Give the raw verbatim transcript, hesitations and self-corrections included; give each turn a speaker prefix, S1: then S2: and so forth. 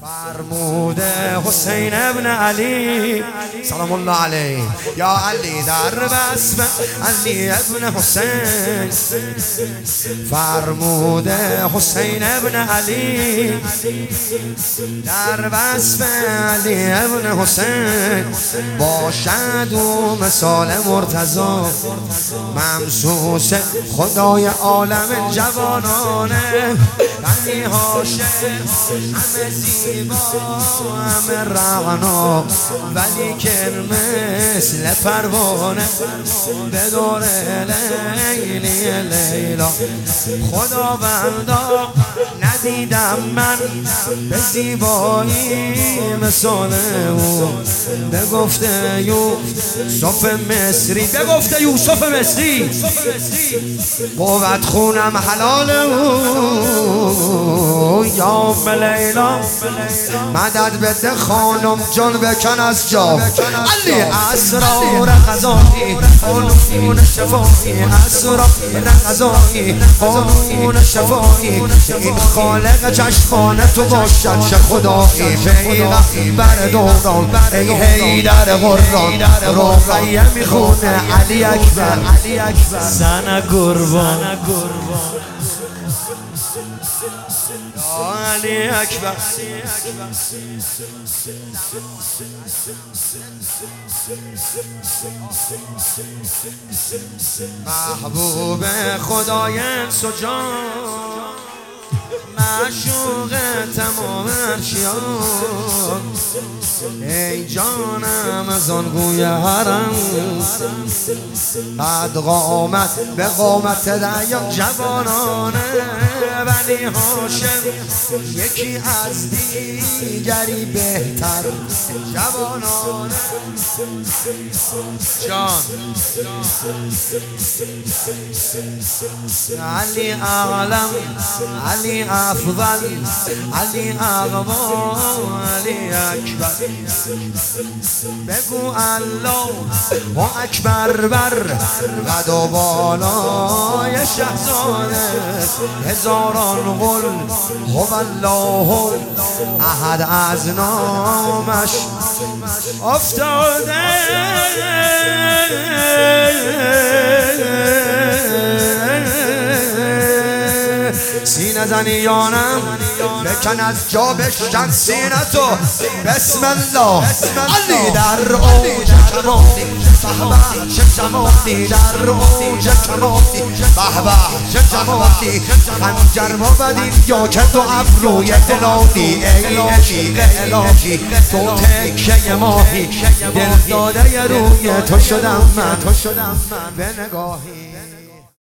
S1: فرمود حسین ابن علی سلام الله علیه یا علی در وصف علی ابن حسین. فرمود حسین ابن علی در وصف علی ابن حسین باشد و مثال مرتضی ممسوس خدای عالم جوانانه. علی هاشم همه زیبا همه رعنا ولی که مثل پروانه به دور لیلی لیلا. خداوندا ندیدم من به زیبایی مثال او. بگفته یوسف مصری بگفته یوسف مصری قوت خونم حلال او. یا لیلا مدد بده خانم جان بکن از جا. علی اسرار قضایی قانون شفایی اسرار قضایی قانون شفایی. این خالق چشمان تو باشد چه خدایی پیغمبر دوران ای حیدر قرآن رقیه میخونه علی اکبر زن قربان علی اکبر. محبوب خدای انس و جان معشوق تمام ارشیان. ای جانم از آن گوی حرم قد قامت به قامت دریا جوانانه. ولی هاشم یکی از دیگری بهتر جوانانه. جان علی اعلم علی افضل علی اقوا علی اکبر. بگو الله و اکبر بر قد و بالای شهزاده. هزاران قل هو الله احد از نامش افتاده. سینه زنیانم بکن از جا بشکن سینه تو بسم الله. علی در اوج کمالی بهبه چه جمالی در اوج کمالی بهبه چه جمالی. خنجر مبدی یا که تو ابروی الهی ای عشق الهی تو تکه ماهی دل داده روی تو شدم من به نگاهی.